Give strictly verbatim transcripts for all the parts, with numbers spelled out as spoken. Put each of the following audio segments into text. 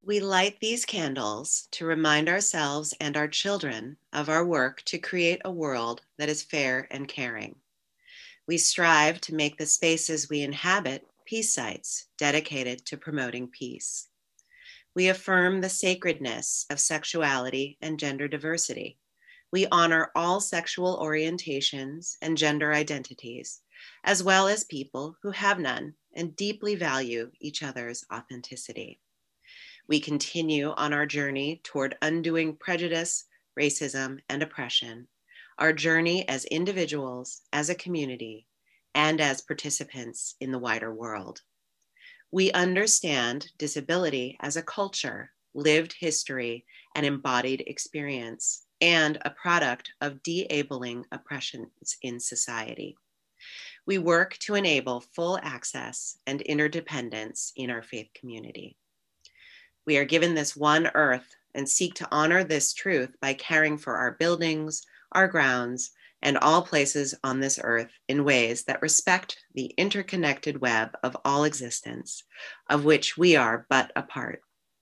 We light these candles to remind ourselves and our children of our work to create a world that is fair and caring. We strive to make the spaces we inhabit peace sites dedicated to promoting peace. We affirm the sacredness of sexuality and gender diversity. We honor all sexual orientations and gender identities, as well as people who have none and deeply value each other's authenticity. We continue on our journey toward undoing prejudice, racism, and oppression, our journey as individuals, as a community, and as participants in the wider world. We understand disability as a culture, lived history, and embodied experience, and a product of de-abling oppressions in society. We work to enable full access and interdependence in our faith community. We are given this one earth and seek to honor this truth by caring for our buildings, our grounds, and all places on this earth in ways that respect the interconnected web of all existence, of which we are but a part.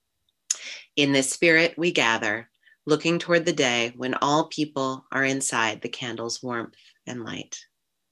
In this spirit, we gather, looking toward the day when all people are inside the candle's warmth and light.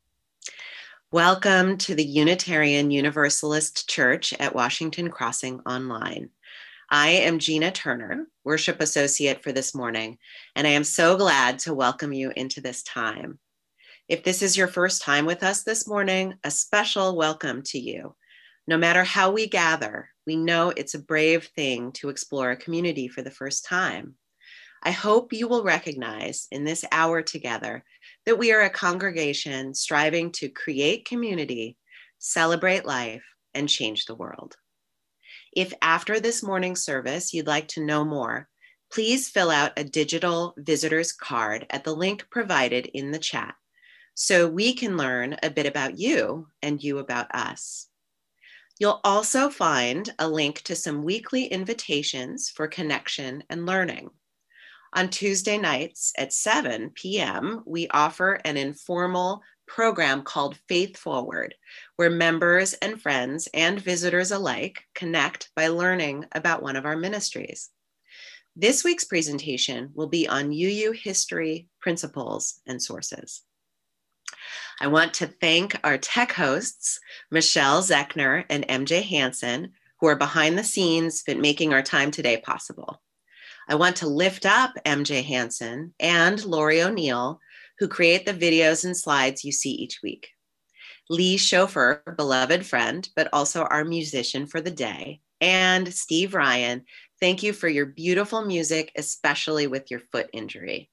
Welcome to the Unitarian Universalist Church at Washington Crossing Online. I am Gina Turner, Worship Associate for this morning, and I am so glad to welcome you into this time. If this is your first time with us this morning, a special welcome to you. No matter how we gather, we know it's a brave thing to explore a community for the first time. I hope you will recognize in this hour together that we are a congregation striving to create community, celebrate life, and change the world. If after this morning's service you'd like to know more, please fill out a digital visitor's card at the link provided in the chat so we can learn a bit about you and you about us. You'll also find a link to some weekly invitations for connection and learning. On Tuesday nights at seven p.m., we offer an informal program called Faith Forward, where members and friends and visitors alike connect by learning about one of our ministries. This week's presentation will be on U U history, principles, and sources. I want to thank our tech hosts, Michelle Zechner and M J Hansen, who are behind the scenes making our time today possible. I want to lift up M J Hansen and Lori O'Neill, who create the videos and slides you see each week. Lee Schofer, beloved friend, but also our musician for the day, and Steve Ryan, thank you for your beautiful music, especially with your foot injury.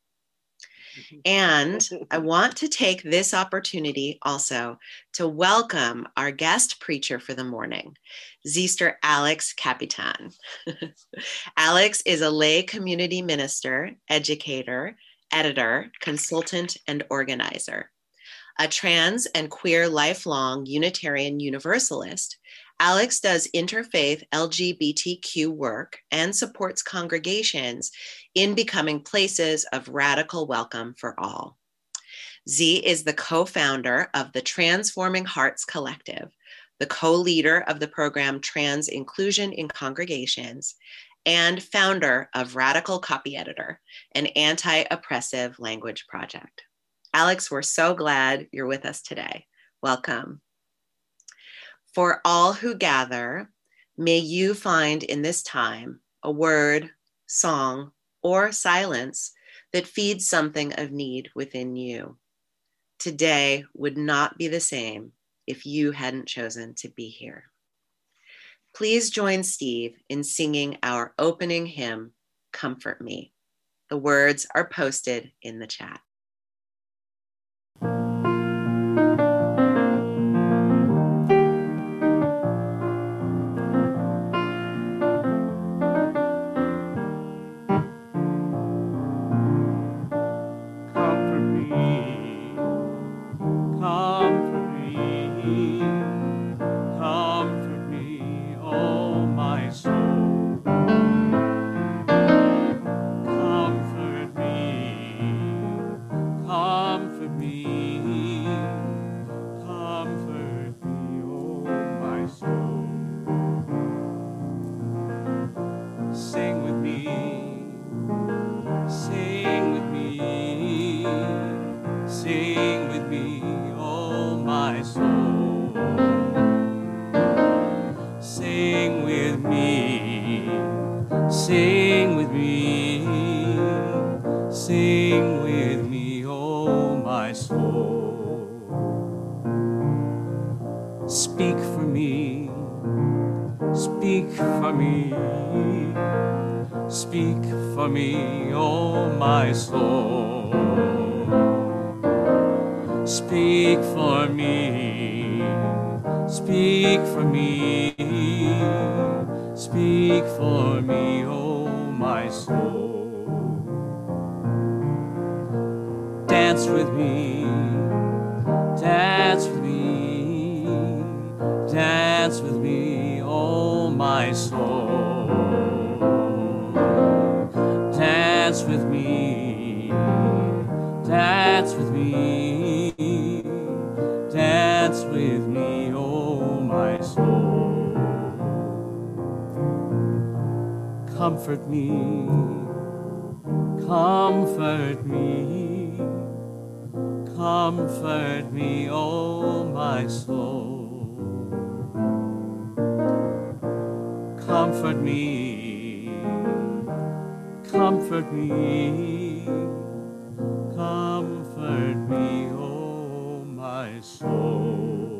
And I want to take this opportunity also to welcome our guest preacher for the morning, Zister Alex Capitan. Alex is a lay community minister, educator, editor, consultant, and organizer. A trans and queer lifelong Unitarian Universalist, Alex does interfaith L G B T Q work and supports congregations in becoming places of radical welcome for all. Z is the co-founder of the Transforming Hearts Collective, the co-leader of the program Trans Inclusion in Congregations, and founder of Radical Copy Editor, an anti-oppressive language project. Alex, we're so glad you're with us today. Welcome. For all who gather, may you find in this time a word, song, or silence that feeds something of need within you. Today would not be the same if you hadn't chosen to be here. Please join Steve in singing our opening hymn, Comfort Me. The words are posted in the chat. Comfort me, with me, sing with me, sing with me, oh my soul. Speak for me, speak for me, speak for me, oh my soul. Speak for me, speak for me, speak for me, oh my soul. Dance with me, dance with me, dance with me, oh my soul. Dance with me, dance with me, dance with me, oh my soul. Comfort me, comfort me, comfort me, oh my soul. Comfort me, comfort me, comfort me, oh my soul.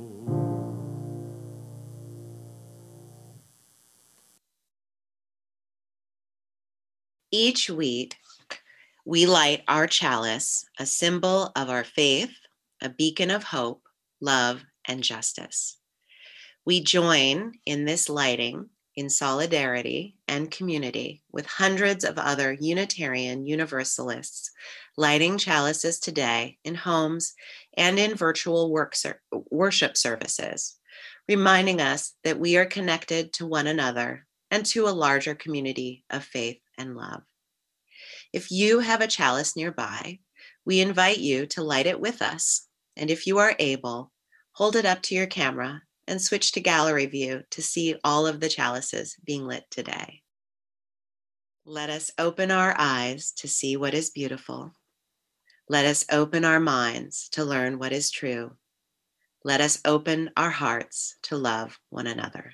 Each week, we light our chalice, a symbol of our faith, a beacon of hope, love, and justice. We join in this lighting in solidarity and community with hundreds of other Unitarian Universalists lighting chalices today in homes and in virtual work ser- worship services, reminding us that we are connected to one another and to a larger community of faith and love. If you have a chalice nearby, we invite you to light it with us. And if you are able, hold it up to your camera and switch to gallery view to see all of the chalices being lit today. Let us open our eyes to see what is beautiful. Let us open our minds to learn what is true. Let us open our hearts to love one another.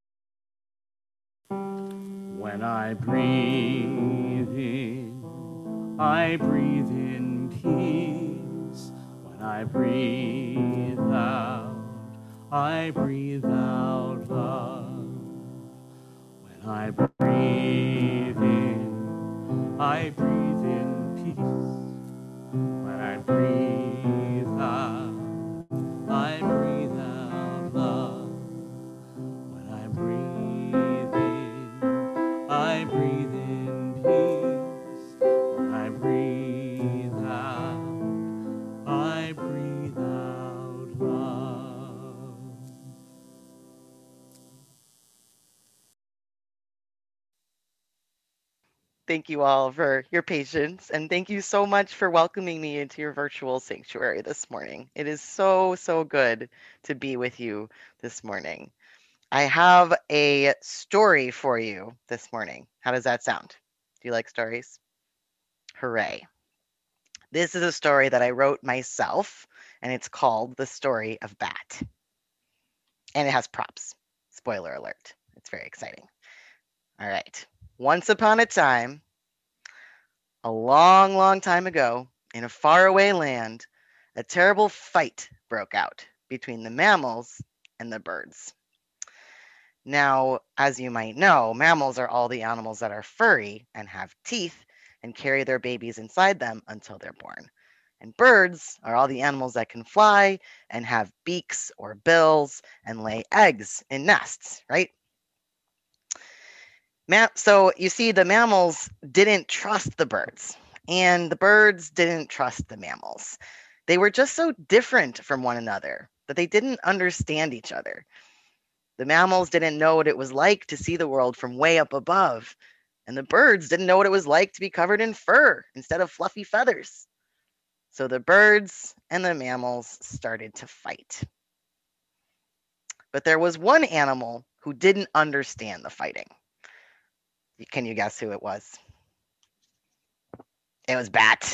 When I breathe in, I breathe in peace. When I breathe out, I breathe out love. When I breathe in, I breathe in peace. When I breathe out, I breathe out love. When I breathe in, I breathe in peace. When I breathe out, I breathe out love. Thank you all for your patience, and thank you so much for welcoming me into your virtual sanctuary this morning. It is so, so good to be with you this morning. I have a story for you this morning. How does that sound? Do you like stories? Hooray. This is a story that I wrote myself, and it's called The Story of Bat. And it has props. Spoiler alert. It's very exciting. All right. Once upon a time, a long, long time ago, in a faraway land, a terrible fight broke out between the mammals and the birds. Now, as you might know, mammals are all the animals that are furry and have teeth and carry their babies inside them until they're born. And birds are all the animals that can fly and have beaks or bills and lay eggs in nests, right? Ma- so you see, the mammals didn't trust the birds, and the birds didn't trust the mammals. They were just so different from one another that they didn't understand each other. The mammals didn't know what it was like to see the world from way up above, and the birds didn't know what it was like to be covered in fur instead of fluffy feathers. So the birds and the mammals started to fight. But there was one animal who didn't understand the fighting. Can you guess who it was? It was Bat.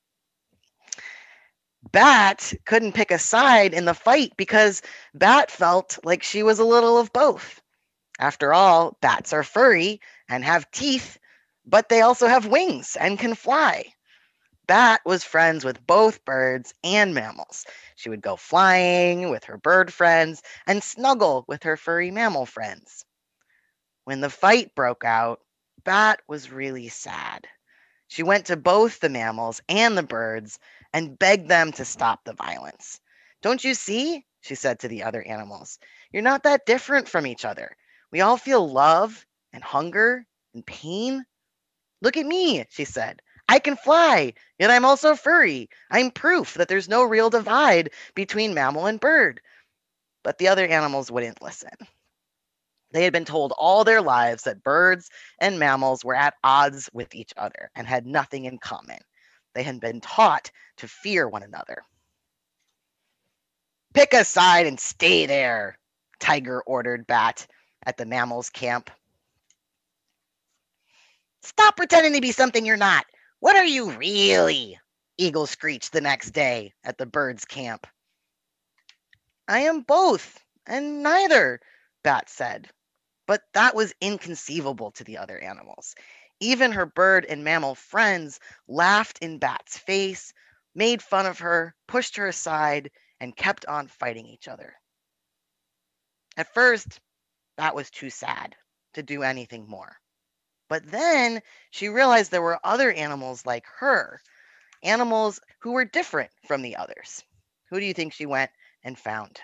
Bat couldn't pick a side in the fight because Bat felt like she was a little of both. After all, bats are furry and have teeth, but they also have wings and can fly. Bat was friends with both birds and mammals. She would go flying with her bird friends and snuggle with her furry mammal friends. When the fight broke out, Bat was really sad. She went to both the mammals and the birds and begged them to stop the violence. "Don't you see?" she said to the other animals. "You're not that different from each other. We all feel love and hunger and pain. Look at me," she said. "I can fly, yet I'm also furry. I'm proof that there's no real divide between mammal and bird." But the other animals wouldn't listen. They had been told all their lives that birds and mammals were at odds with each other and had nothing in common. They had been taught to fear one another. "Pick a side and stay there," Tiger ordered Bat at the mammals' camp. "Stop pretending to be something you're not. What are you really?" Eagle screeched the next day at the birds' camp. "I am both and neither," Bat said. But that was inconceivable to the other animals. Even her bird and mammal friends laughed in Bat's face, made fun of her, pushed her aside, and kept on fighting each other. At first, Bat was too sad to do anything more. But then she realized there were other animals like her, animals who were different from the others. Who do you think she went and found?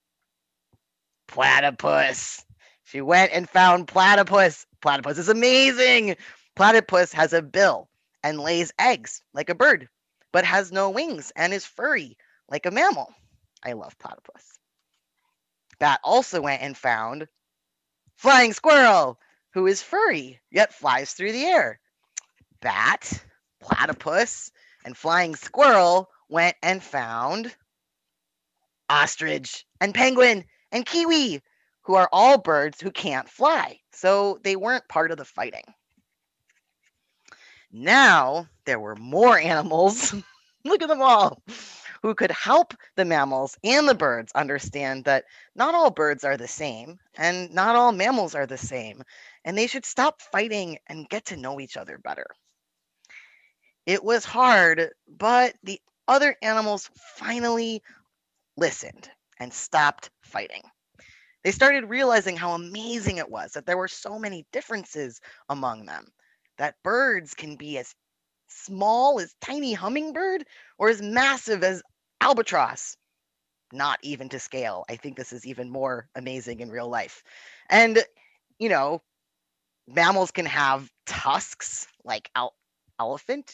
Platypus. She went and found Platypus. Platypus is amazing. Platypus has a bill and lays eggs like a bird, but has no wings and is furry like a mammal. I love Platypus. Bat also went and found Flying Squirrel, who is furry, yet flies through the air. Bat, Platypus, and Flying Squirrel went and found Ostrich and Penguin and Kiwi, who are all birds who can't fly, so they weren't part of the fighting. Now there were more animals, look at them all, who could help the mammals and the birds understand that not all birds are the same, and not all mammals are the same, and they should stop fighting and get to know each other better. It was hard, but the other animals finally listened and stopped fighting. They started realizing how amazing it was that there were so many differences among them, that birds can be as small as tiny hummingbird or as massive as albatross, not even to scale. I think this is even more amazing in real life. And, you know, mammals can have tusks like el- elephant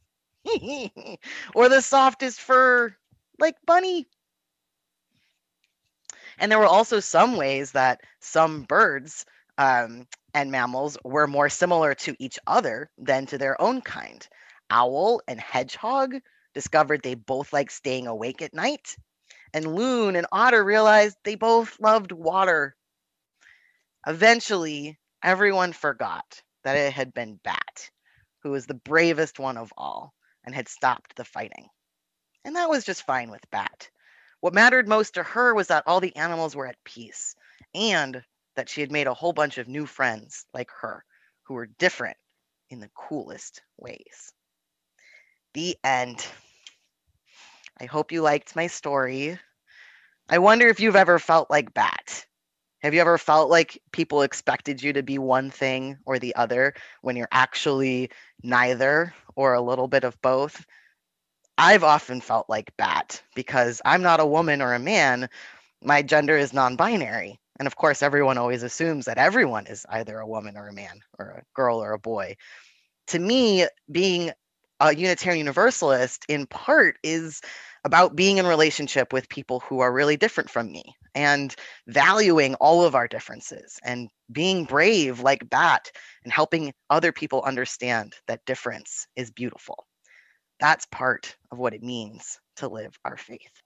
or the softest fur like bunny. And there were also some ways that some birds um, and mammals were more similar to each other than to their own kind. Owl and hedgehog discovered they both liked staying awake at night. And loon and otter realized they both loved water. Eventually, everyone forgot that it had been Bat, who was the bravest one of all and had stopped the fighting. And that was just fine with Bat. What mattered most to her was that all the animals were at peace and that she had made a whole bunch of new friends like her who were different in the coolest ways. The end. I hope you liked my story. I wonder if you've ever felt like Bat. Have you ever felt like people expected you to be one thing or the other when you're actually neither or a little bit of both? I've often felt like Bat because I'm not a woman or a man. My gender is non-binary. And of course, everyone always assumes that everyone is either a woman or a man or a girl or a boy. To me, being a Unitarian Universalist in part is about being in relationship with people who are really different from me and valuing all of our differences and being brave like Bat and helping other people understand that difference is beautiful. That's part of what it means to live our faith.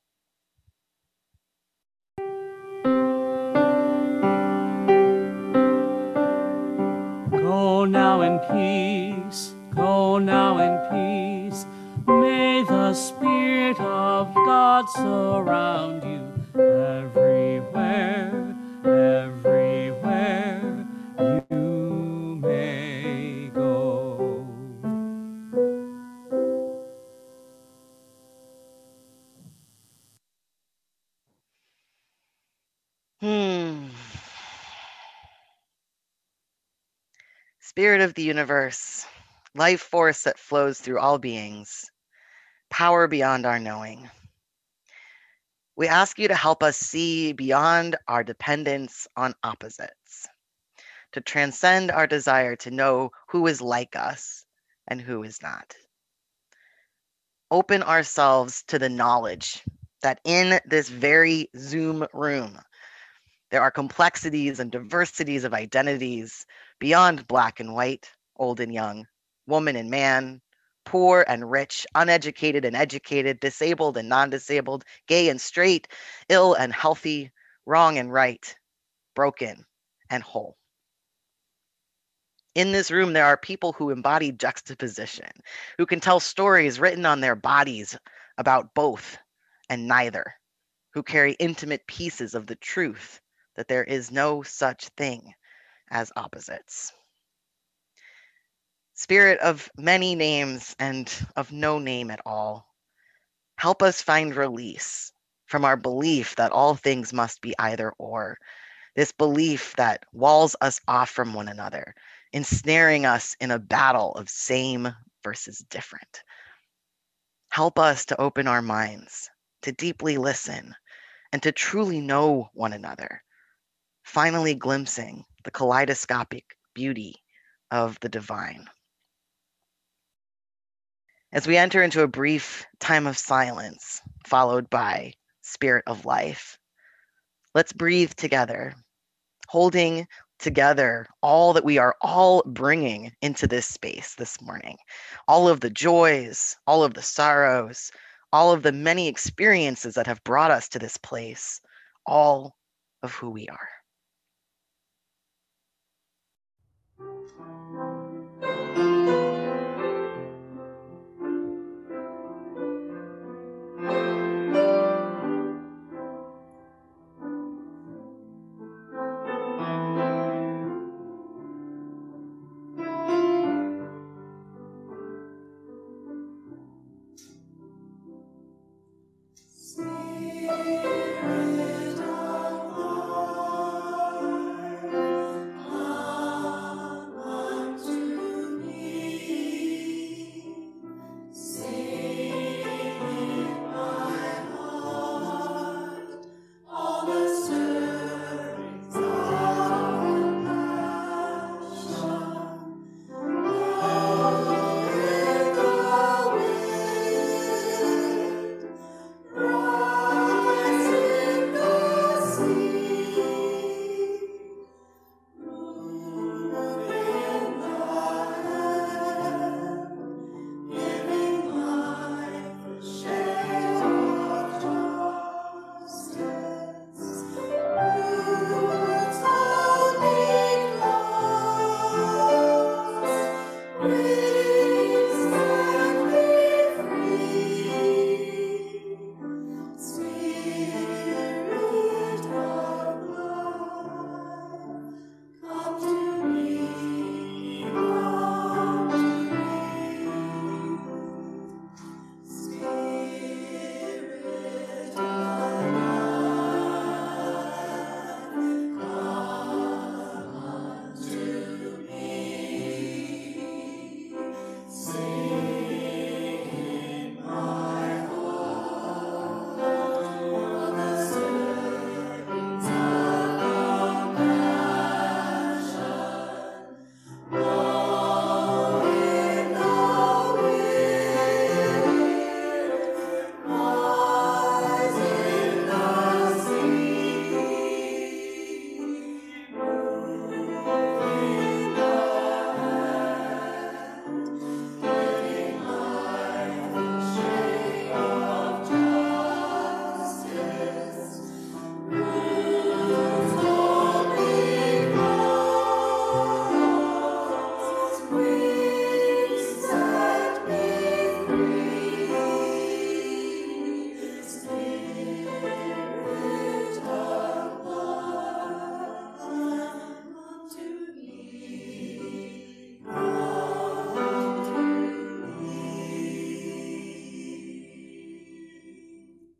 Go now in peace, go now in peace. May the Spirit of God surround you everywhere, everywhere. Spirit of the universe, life force that flows through all beings, power beyond our knowing. We ask you to help us see beyond our dependence on opposites, to transcend our desire to know who is like us and who is not. Open ourselves to the knowledge that in this very Zoom room, there are complexities and diversities of identities beyond black and white, old and young, woman and man, poor and rich, uneducated and educated, disabled and non-disabled, gay and straight, ill and healthy, wrong and right, broken and whole. In this room, there are people who embody juxtaposition, who can tell stories written on their bodies about both and neither, who carry intimate pieces of the truth that there is no such thing as opposites. Spirit of many names and of no name at all, help us find release from our belief that all things must be either or, this belief that walls us off from one another, ensnaring us in a battle of same versus different. Help us to open our minds, to deeply listen, and to truly know one another, finally glimpsing the kaleidoscopic beauty of the divine. As we enter into a brief time of silence, followed by Spirit of Life, let's breathe together, holding together all that we are all bringing into this space this morning. All of the joys, all of the sorrows, all of the many experiences that have brought us to this place, all of who we are.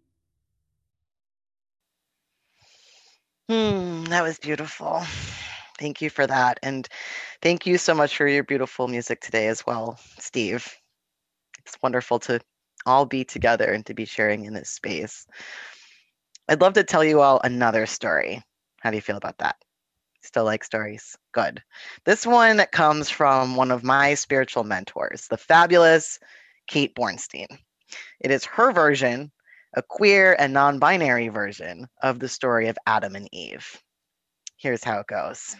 Hmm, that was beautiful. Thank you for that. And thank you so much for your beautiful music today as well, Steve. It's wonderful to all be together and to be sharing in this space. I'd love to tell you all another story. How do you feel about that? Still like stories? Good. This one comes from one of my spiritual mentors, the fabulous Kate Bornstein. It is her version, a queer and non binary version of the story of Adam and Eve. Here's how it goes.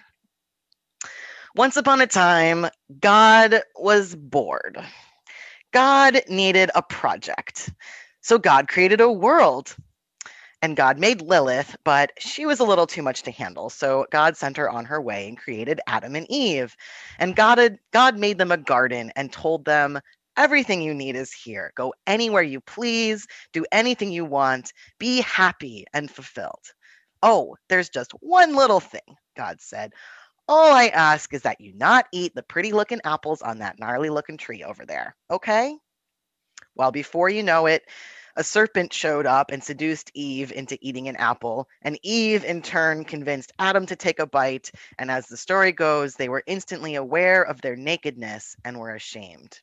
Once upon a time, God was bored. God needed a project. So God created a world. And God made Lilith, but she was a little too much to handle. So God sent her on her way and created Adam and Eve. And God had, God made them a garden and told them, everything you need is here. Go anywhere you please, do anything you want, be happy and fulfilled. Oh, there's just one little thing, God said. All I ask is that you not eat the pretty looking apples on that gnarly looking tree over there. Okay? Well, before you know it, a serpent showed up and seduced Eve into eating an apple, and Eve in turn convinced Adam to take a bite, and as the story goes, they were instantly aware of their nakedness and were ashamed.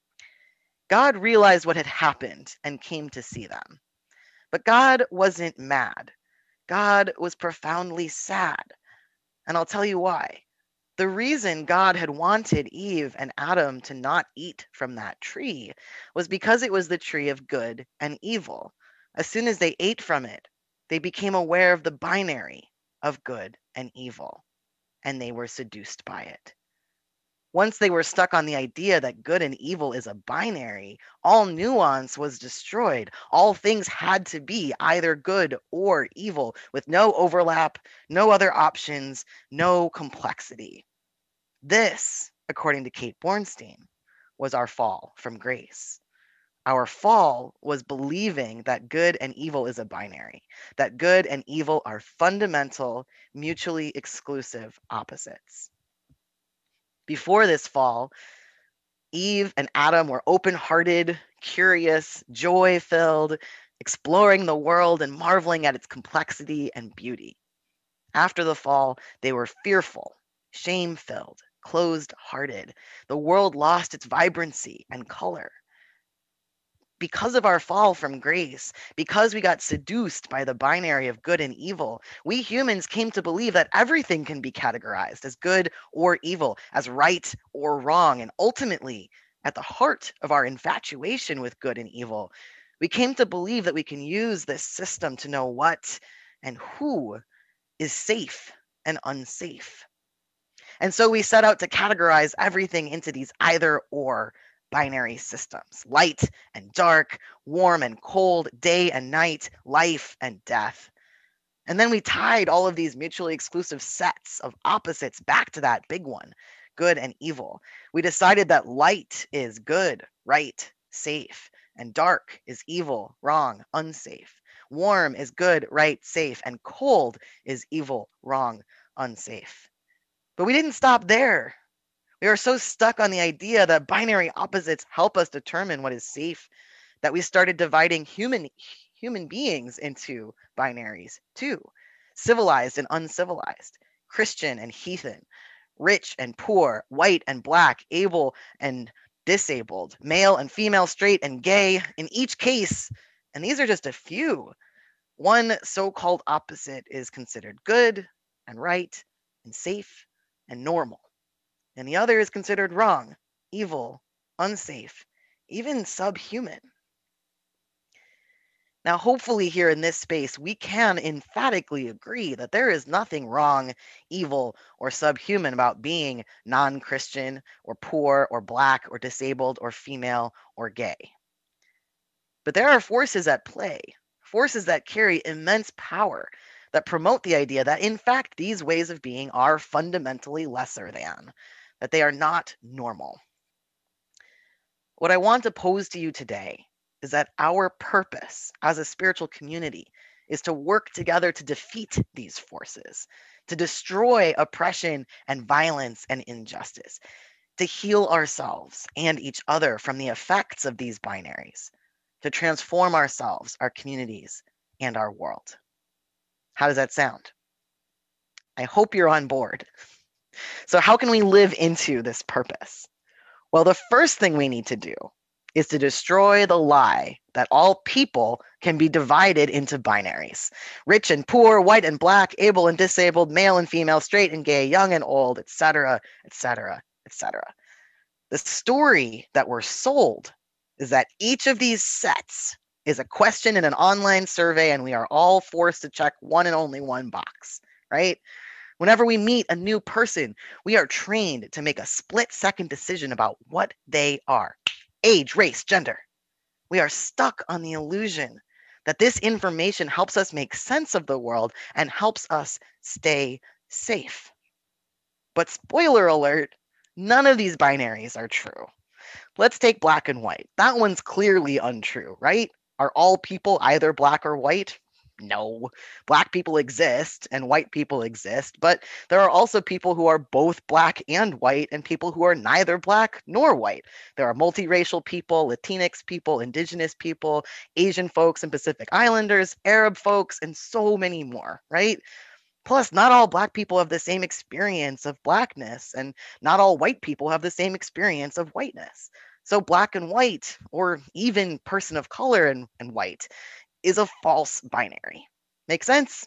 God realized what had happened and came to see them. But God wasn't mad. God was profoundly sad. And I'll tell you why. The reason God had wanted Eve and Adam to not eat from that tree was because it was the tree of good and evil. As soon as they ate from it, they became aware of the binary of good and evil, and they were seduced by it. Once they were stuck on the idea that good and evil is a binary, all nuance was destroyed. All things had to be either good or evil, with no overlap, no other options, no complexity. This, according to Kate Bornstein, was our fall from grace. Our fall was believing that good and evil is a binary, that good and evil are fundamental, mutually exclusive opposites. Before this fall, Eve and Adam were open hearted, curious, joy filled, exploring the world and marveling at its complexity and beauty. After the fall, they were fearful, shame filled, closed hearted. The world lost its vibrancy and color. Because of our fall from grace, because we got seduced by the binary of good and evil, we humans came to believe that everything can be categorized as good or evil, as right or wrong. And ultimately, at the heart of our infatuation with good and evil, we came to believe that we can use this system to know what and who is safe and unsafe. And so we set out to categorize everything into these either or binary systems: light and dark, warm and cold, day and night, life and death. And then we tied all of these mutually exclusive sets of opposites back to that big one: good and evil. We decided that light is good, right, safe, and dark is evil, wrong, unsafe. Warm is good, right, safe, and cold is evil, wrong, unsafe. But we didn't stop there. We are so stuck on the idea that binary opposites help us determine what is safe that we started dividing human human beings into binaries too: civilized and uncivilized, Christian and heathen, rich and poor, white and black, able and disabled, male and female, straight and gay. In each case, and these are just a few, one so-called opposite is considered good and right and safe and normal, and the other is considered wrong, evil, unsafe, even subhuman. Now, hopefully, here in this space, we can emphatically agree that there is nothing wrong, evil, or subhuman about being non Christian, or poor, or black, or disabled, or female, or gay. But there are forces at play, forces that carry immense power, that promote the idea that, in fact, these ways of being are fundamentally lesser than, that they are not normal. What I want to pose to you today is that our purpose as a spiritual community is to work together to defeat these forces, to destroy oppression and violence and injustice, to heal ourselves and each other from the effects of these binaries, to transform ourselves, our communities, and our world. How does that sound? I hope you're on board. So, how can we live into this purpose? Well, the first thing we need to do is to destroy the lie that all people can be divided into binaries: rich and poor, white and black, able and disabled, male and female, straight and gay, young and old, et cetera, et cetera, et cetera. The story that we're sold is that each of these sets is a question in an online survey, and we are all forced to check one and only one box, right? Whenever we meet a new person, we are trained to make a split second decision about what they are: age, race, gender. We are stuck on the illusion that this information helps us make sense of the world and helps us stay safe. But spoiler alert, none of these binaries are true. Let's take black and white. That one's clearly untrue, right? Are all people either black or white? No. Black people exist and white people exist, but there are also people who are both black and white and people who are neither black nor white. There are multiracial people, Latinx people, indigenous people, Asian folks and Pacific Islanders, Arab folks, and so many more, right? Plus, not all black people have the same experience of blackness, and not all white people have the same experience of whiteness. So, black and white, or even person of color and, and white, is a false binary. Make sense?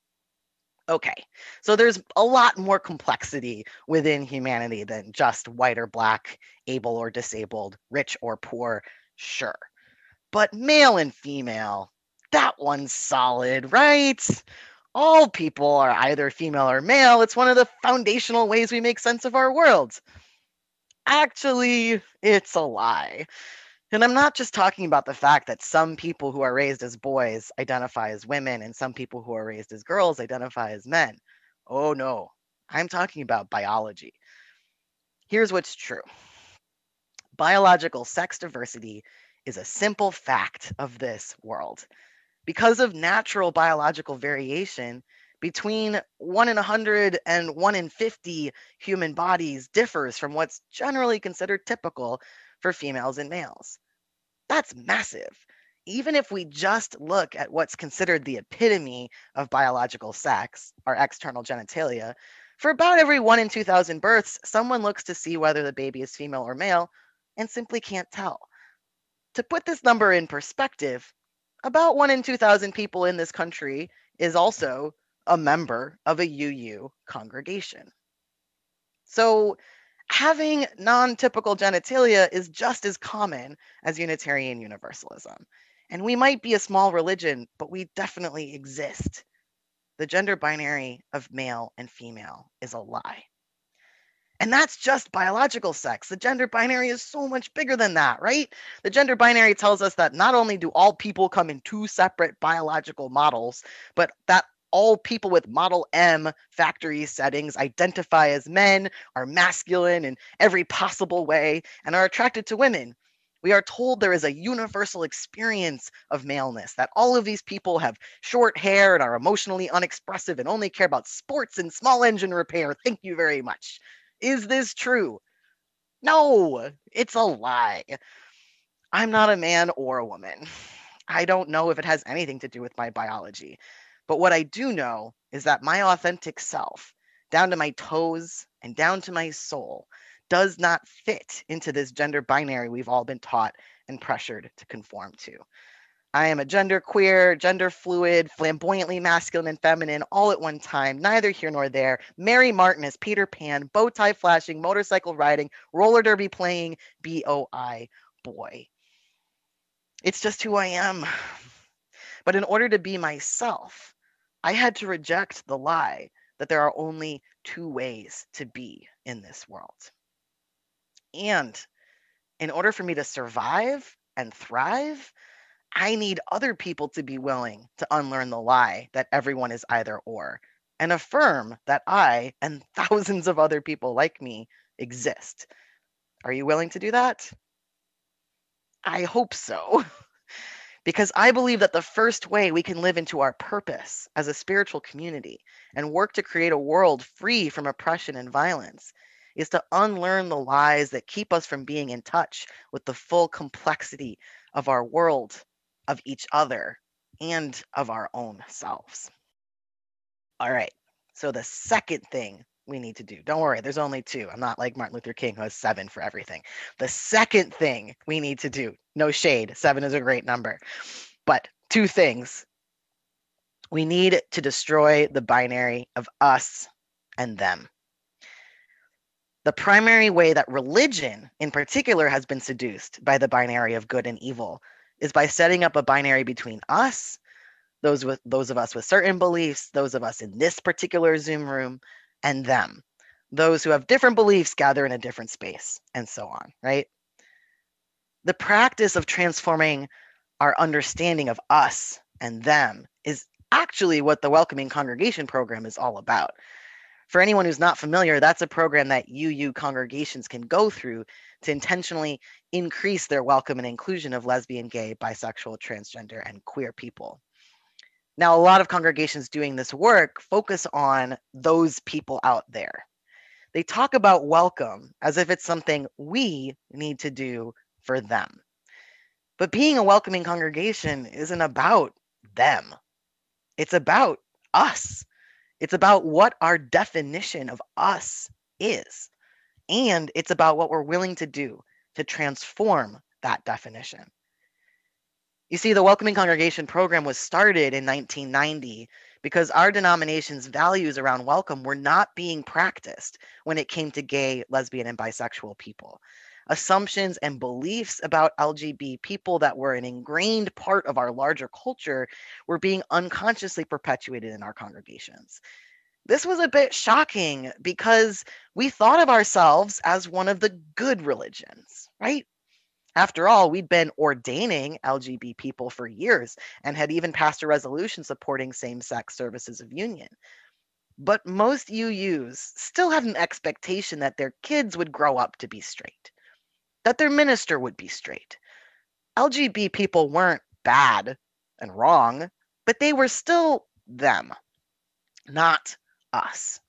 Okay, so there's a lot more complexity within humanity than just white or black, able or disabled, rich or poor, sure. But male and female, that one's solid, right? All people are either female or male. It's one of the foundational ways we make sense of our world. Actually, it's a lie. And I'm not just talking about the fact that some people who are raised as boys identify as women and some people who are raised as girls identify as men. Oh no, I'm talking about biology. Here's what's true: biological sex diversity is a simple fact of this world. Because of natural biological variation, between one in one hundred and one in fifty human bodies differs from what's generally considered typical for females and males. That's massive. Even if we just look at what's considered the epitome of biological sex, our external genitalia, for about every one in two thousand births, someone looks to see whether the baby is female or male and simply can't tell. To put this number in perspective, about one in two thousand people in this country is also a member of a U U congregation. So, having non-typical genitalia is just as common as Unitarian Universalism. And we might be a small religion, but we definitely exist. The gender binary of male and female is a lie. And that's just biological sex. The gender binary is so much bigger than that, right? The gender binary tells us that not only do all people come in two separate biological models, but that all people with model M factory settings identify as men, are masculine in every possible way, and are attracted to women. We are told there is a universal experience of maleness, that all of these people have short hair and are emotionally unexpressive and only care about sports and small engine repair. Thank you very much. Is this true? No, it's a lie. I'm not a man or a woman. I don't know if it has anything to do with my biology. But what I do know is that my authentic self, down to my toes and down to my soul, does not fit into this gender binary we've all been taught and pressured to conform to. I am a genderqueer, gender fluid, flamboyantly masculine and feminine, all at one time, neither here nor there. Mary Martin as Peter Pan, bow tie flashing, motorcycle riding, roller derby playing, B O I boy. It's just who I am. But in order to be myself, I had to reject the lie that there are only two ways to be in this world. And in order for me to survive and thrive, I need other people to be willing to unlearn the lie that everyone is either or and affirm that I and thousands of other people like me exist. Are you willing to do that? I hope so. Because I believe that the first way we can live into our purpose as a spiritual community and work to create a world free from oppression and violence is to unlearn the lies that keep us from being in touch with the full complexity of our world, of each other, and of our own selves. All right, so the second thing we need to do. Don't worry, there's only two. I'm not like Martin Luther King who has seven for everything. The second thing we need to do, no shade, seven is a great number, but two things. We need to destroy the binary of us and them. The primary way that religion in particular has been seduced by the binary of good and evil is by setting up a binary between us, those with those of us with certain beliefs, those of us in this particular Zoom room, and them, those who have different beliefs gather in a different space, and so on, right? The practice of transforming our understanding of us and them is actually what the Welcoming Congregation program is all about. For anyone who's not familiar, that's a program that U U congregations can go through to intentionally increase their welcome and inclusion of lesbian, gay, bisexual, transgender, and queer people. Now, a lot of congregations doing this work focus on those people out there. They talk about welcome as if it's something we need to do for them. But being a welcoming congregation isn't about them. It's about us. It's about what our definition of us is. And it's about what we're willing to do to transform that definition. You see, the Welcoming Congregation program was started in nineteen ninety because our denomination's values around welcome were not being practiced when it came to gay, lesbian, and bisexual people. Assumptions and beliefs about L G B T people that were an ingrained part of our larger culture were being unconsciously perpetuated in our congregations. This was a bit shocking because we thought of ourselves as one of the good religions, right? After all, we'd been ordaining L G B T people for years and had even passed a resolution supporting same-sex services of union. But most U Us still had an expectation that their kids would grow up to be straight, that their minister would be straight. L G B T people weren't bad and wrong, but they were still them, not us.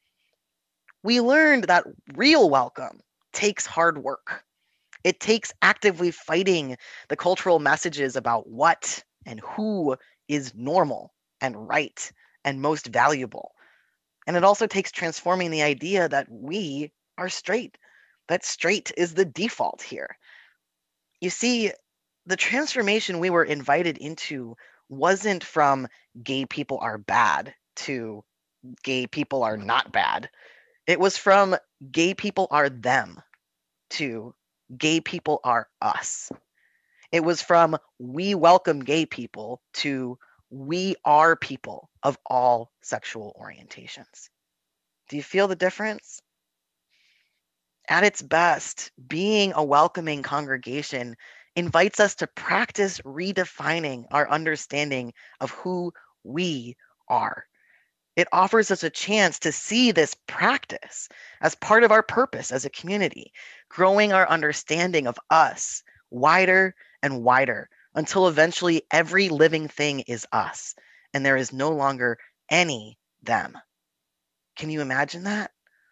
We learned that real welcome takes hard work. It takes actively fighting the cultural messages about what and who is normal and right and most valuable. And it also takes transforming the idea that we are straight, that straight is the default here. You see, the transformation we were invited into wasn't from gay people are bad to gay people are not bad. It was from gay people are them to gay people are us. It was from we welcome gay people to we are people of all sexual orientations. Do you feel the difference? At its best, being a welcoming congregation invites us to practice redefining our understanding of who we are. It offers us a chance to see this practice as part of our purpose as a community, growing our understanding of us wider and wider until eventually every living thing is us and there is no longer any them. Can you imagine that?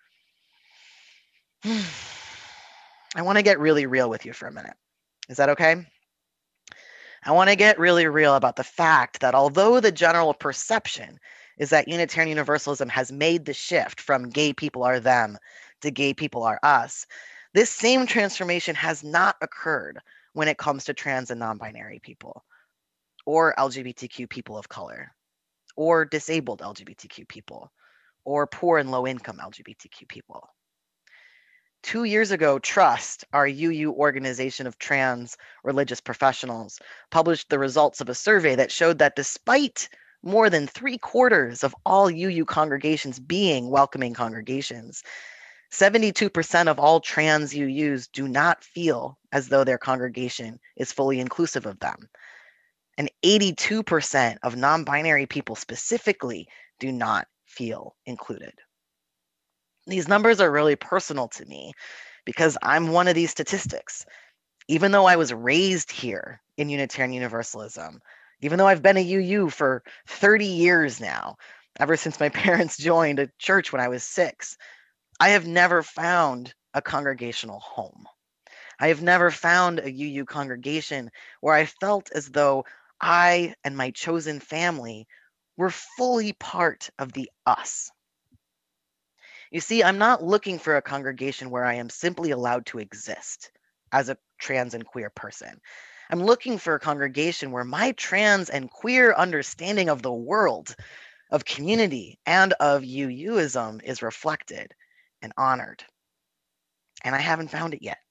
I want to get really real with you for a minute. Is that okay? I want to get really real about the fact that although the general perception is that Unitarian Universalism has made the shift from gay people are them to gay people are us, this same transformation has not occurred when it comes to trans and non-binary people, or L G B T Q people of color, or disabled L G B T Q people, or poor and low-income L G B T Q people. Two years ago, Trust, our U U organization of trans religious professionals, published the results of a survey that showed that despite more than three quarters of all U U congregations being welcoming congregations, seventy-two percent of all trans U Us do not feel as though their congregation is fully inclusive of them. And eighty-two percent of non-binary people specifically do not feel included. These numbers are really personal to me because I'm one of these statistics. Even though I was raised here in Unitarian Universalism, even though I've been a U U for thirty years now, ever since my parents joined a church when I was six, I have never found a congregational home. I have never found a U U congregation where I felt as though I and my chosen family were fully part of the us. You see, I'm not looking for a congregation where I am simply allowed to exist as a trans and queer person. I'm looking for a congregation where my trans and queer understanding of the world, of community, and of UUism is reflected and honored. And I haven't found it yet.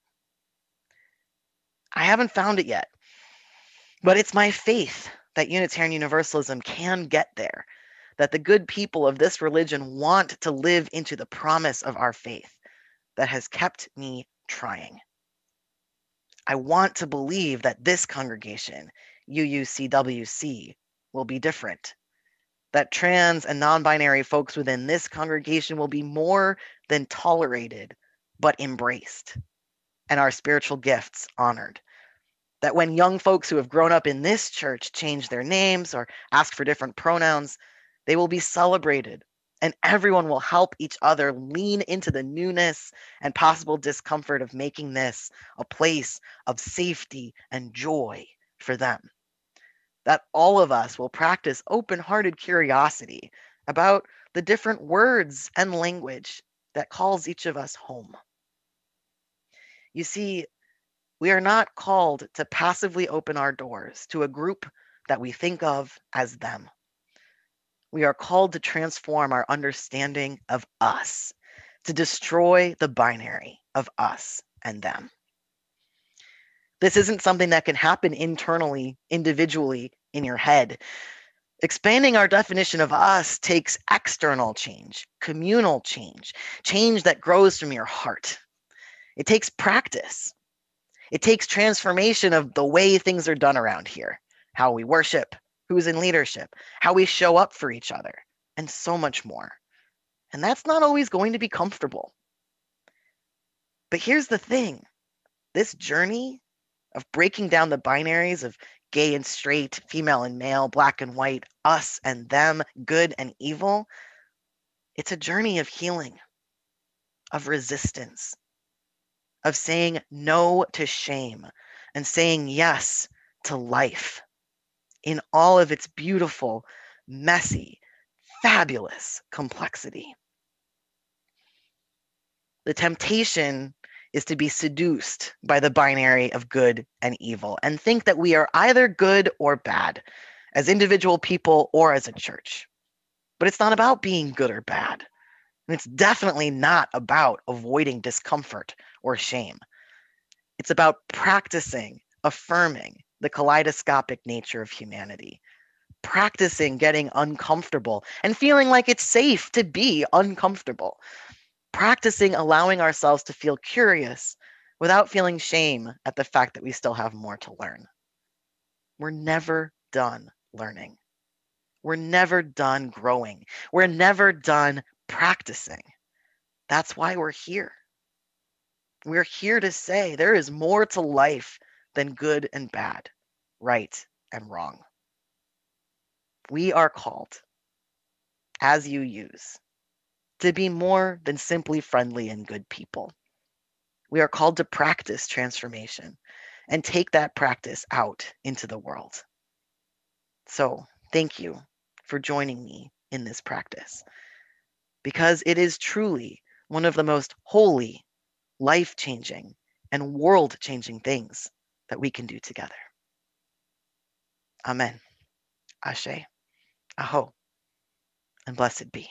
I haven't found it yet. But it's my faith that Unitarian Universalism can get there, that the good people of this religion want to live into the promise of our faith that has kept me trying. I want to believe that this congregation, U U C W C, will be different, that trans and non-binary folks within this congregation will be more than tolerated, but embraced, and our spiritual gifts honored. That when young folks who have grown up in this church change their names or ask for different pronouns, they will be celebrated, and everyone will help each other lean into the newness and possible discomfort of making this a place of safety and joy for them. That all of us will practice open-hearted curiosity about the different words and language that calls each of us home. You see, we are not called to passively open our doors to a group that we think of as them. We are called to transform our understanding of us, to destroy the binary of us and them. This isn't something that can happen internally, individually, in your head. Expanding our definition of us takes external change, communal change, change that grows from your heart. It takes practice. It takes transformation of the way things are done around here, how we worship, who's in leadership, how we show up for each other, and so much more. And that's not always going to be comfortable. But here's the thing. This journey of breaking down the binaries of gay and straight, female and male, black and white, us and them, good and evil, it's a journey of healing, of resistance, of saying no to shame and saying yes to life in all of its beautiful, messy, fabulous complexity. The temptation is to be seduced by the binary of good and evil and think that we are either good or bad as individual people or as a church. But it's not about being good or bad. And it's definitely not about avoiding discomfort or shame. It's about practicing, affirming the kaleidoscopic nature of humanity, practicing getting uncomfortable and feeling like it's safe to be uncomfortable, practicing allowing ourselves to feel curious without feeling shame at the fact that we still have more to learn. We're never done learning. We're never done growing. We're never done practicing. That's why we're here. We're here to say there is more to life than good and bad, right and wrong. We are called, as you use, to be more than simply friendly and good people. We are called to practice transformation and take that practice out into the world. So, thank you for joining me in this practice, because it is truly one of the most holy, life-changing, and world-changing things that we can do together. Amen. Ashe. Aho. And blessed be.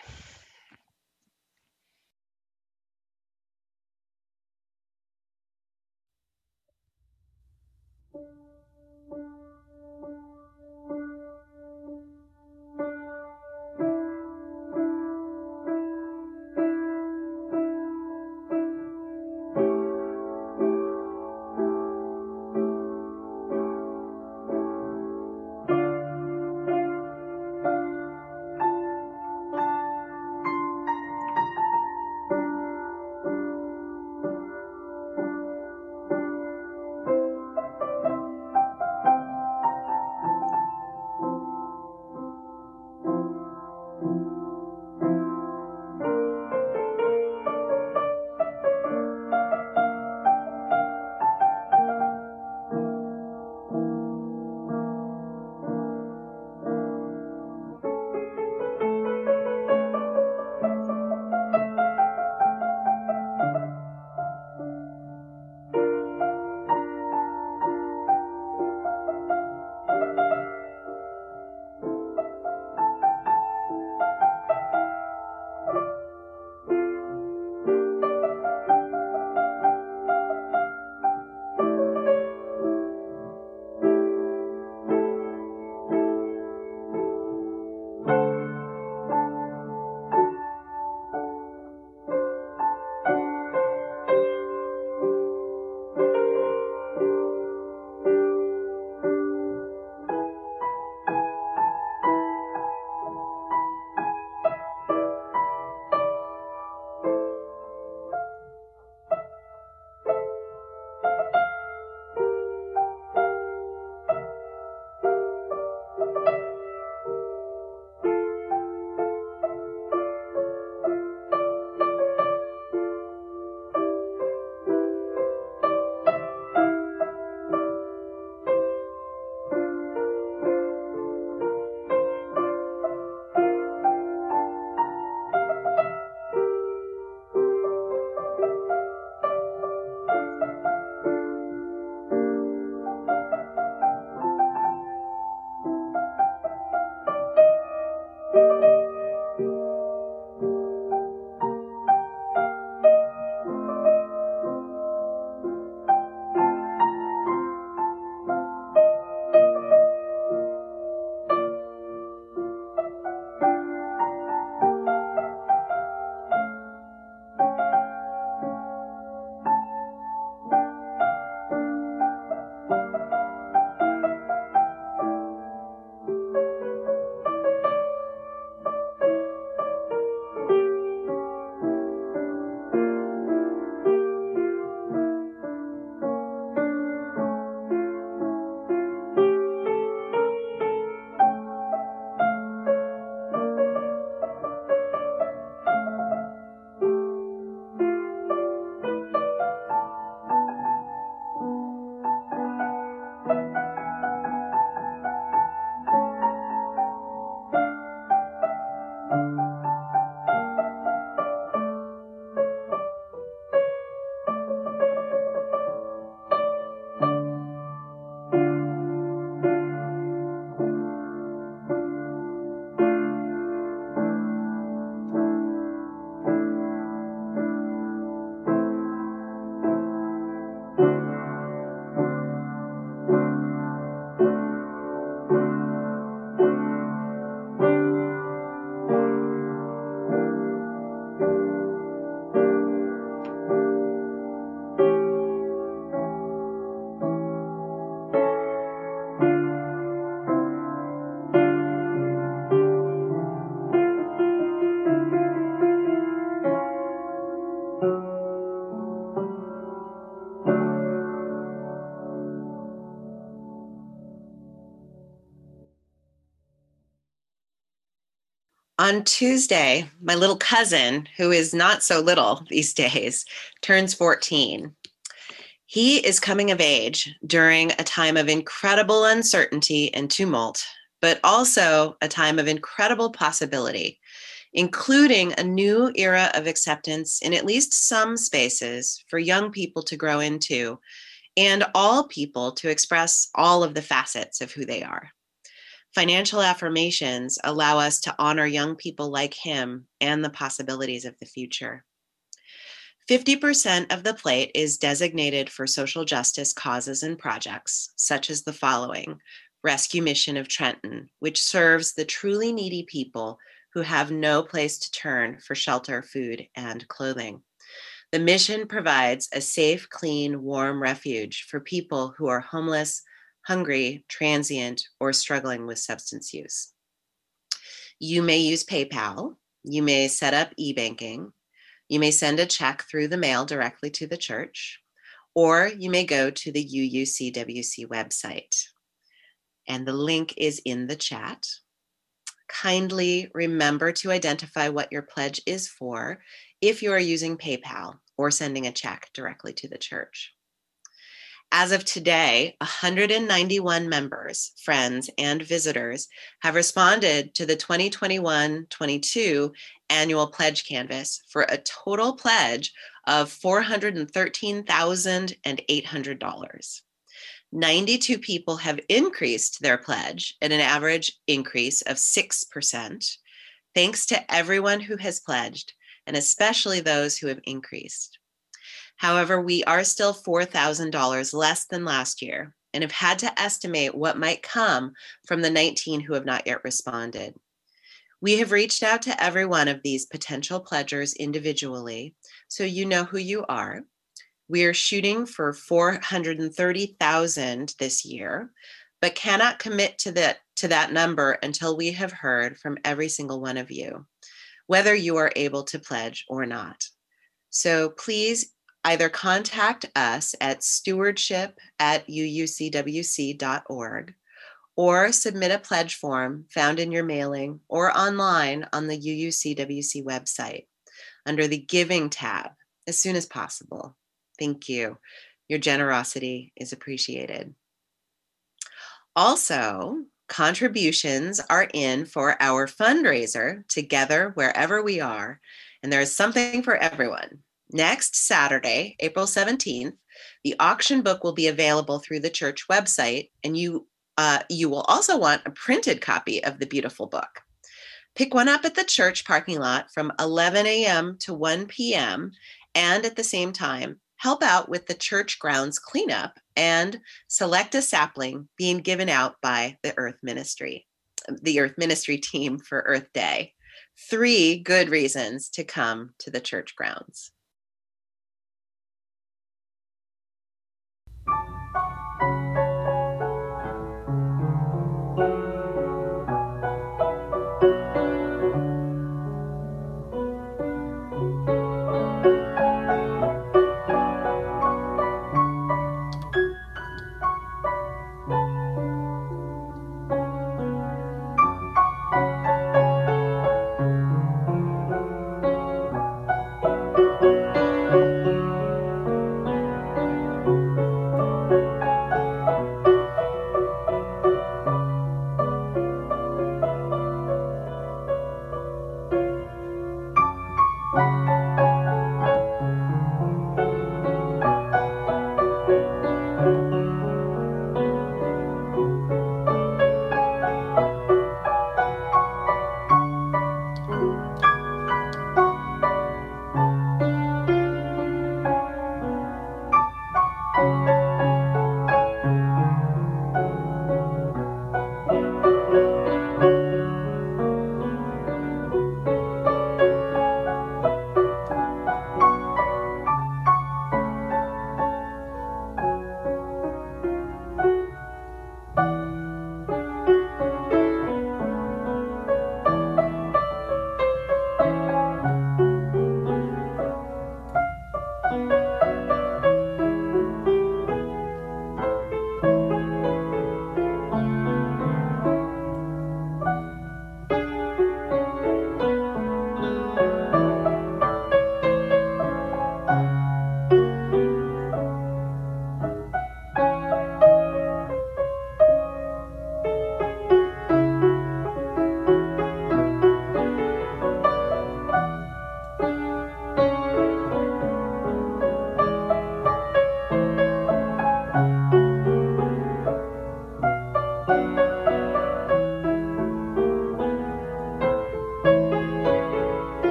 On Tuesday, my little cousin, who is not so little these days, turns fourteen. He is coming of age during a time of incredible uncertainty and tumult, but also a time of incredible possibility, including a new era of acceptance in at least some spaces for young people to grow into, and all people to express all of the facets of who they are. Financial affirmations allow us to honor young people like him and the possibilities of the future. fifty percent of the plate is designated for social justice causes and projects, such as the following: Rescue Mission of Trenton, which serves the truly needy people who have no place to turn for shelter, food, and clothing. The mission provides a safe, clean, warm refuge for people who are homeless, hungry, transient, or struggling with substance use. You may use PayPal. You may set up e-banking. You may send a check through the mail directly to the church, or you may go to the U U C W C website. And the link is in the chat. Kindly remember to identify what your pledge is for if you are using PayPal or sending a check directly to the church. As of today, one hundred ninety-one members, friends, and visitors have responded to the twenty twenty-one twenty-two annual pledge canvas for a total pledge of four hundred thirteen thousand eight hundred dollars. ninety-two people have increased their pledge at an average increase of six percent. Thanks to everyone who has pledged, and especially those who have increased. However, we are still four thousand dollars less than last year and have had to estimate what might come from the nineteen who have not yet responded. We have reached out to every one of these potential pledgers individually, so you know who you are. We are shooting for four hundred thirty thousand dollars this year, but cannot commit to that, to that number until we have heard from every single one of you, whether you are able to pledge or not. So please either contact us at stewardship at u u c w c dot org or submit a pledge form found in your mailing or online on the U U C W C website under the Giving tab as soon as possible. Thank you. Your generosity is appreciated. Also, contributions are in for our fundraiser, Together Wherever We Are, and there is something for everyone. Next Saturday, April seventeenth, the auction book will be available through the church website, and you uh, you will also want a printed copy of the beautiful book. Pick one up at the church parking lot from eleven a.m. to one p.m. and at the same time, help out with the church grounds cleanup and select a sapling being given out by the Earth Ministry, the Earth Ministry team for Earth Day. Three good reasons to come to the church grounds.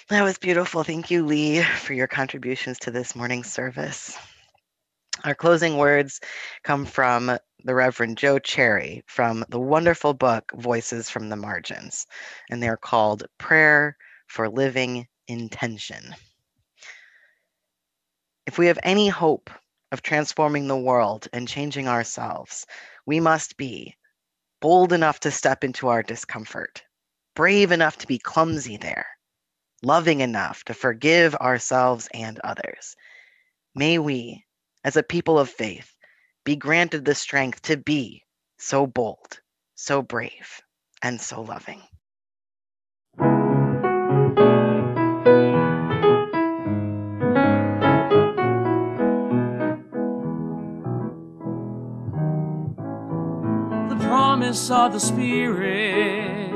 That was beautiful. Thank you, Lee, for your contributions to this morning's service. Our closing words come from the Reverend Joe Cherry from the wonderful book, Voices from the Margins, and they're called Prayer for Living Intention. If we have any hope of transforming the world and changing ourselves, we must be bold enough to step into our discomfort, brave enough to be clumsy there, loving enough to forgive ourselves and others. May we, as a people of faith, be granted the strength to be so bold, so brave, and so loving. The promise of the Spirit,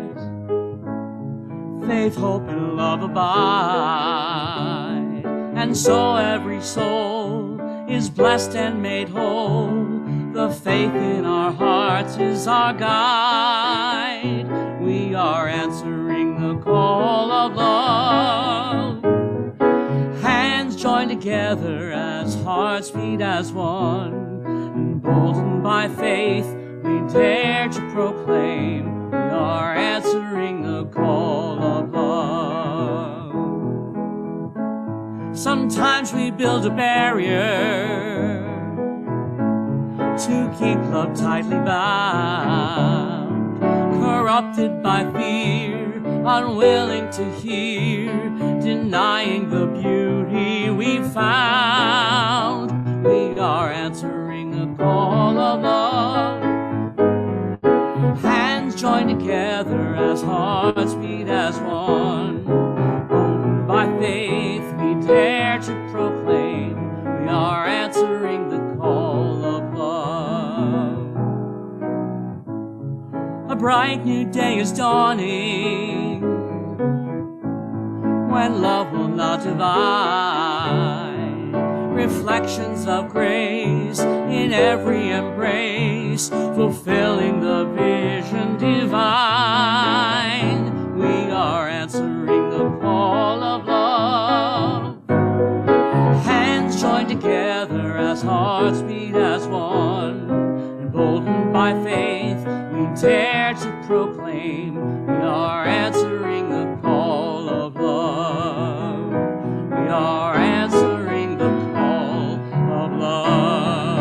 faith, hope, and love abide, and so every soul is blessed and made whole. The faith in our hearts is our guide. We are answering the call of love. Hands joined together as hearts beat as one. Emboldened by faith, we dare to proclaim we are answering the call of love. Sometimes we build a barrier to keep love tightly bound, corrupted by fear, unwilling to hear, denying the beauty we found. We are answering the call of love. Hands joined together as hearts beat as one. Opened by faith, we dare to proclaim we are answering the call of love. A bright new day is dawning when love will not divide. Reflections of grace in every embrace, fulfilling the vision divine. We are answering the call of love. Hands joined together as hearts beat as one. Emboldened by faith, we dare to proclaim we are answering the call of love. We are answering the call of love.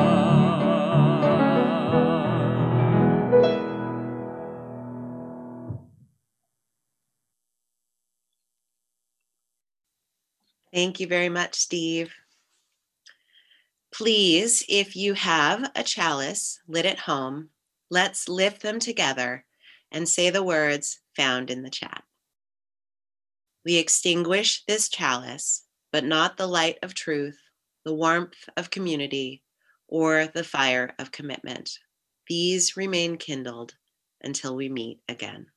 Thank you very much, Steve. Please, if you have a chalice lit at home, let's lift them together and say the words found in the chat. We extinguish this chalice, but not the light of truth, the warmth of community, or the fire of commitment. These remain kindled until we meet again.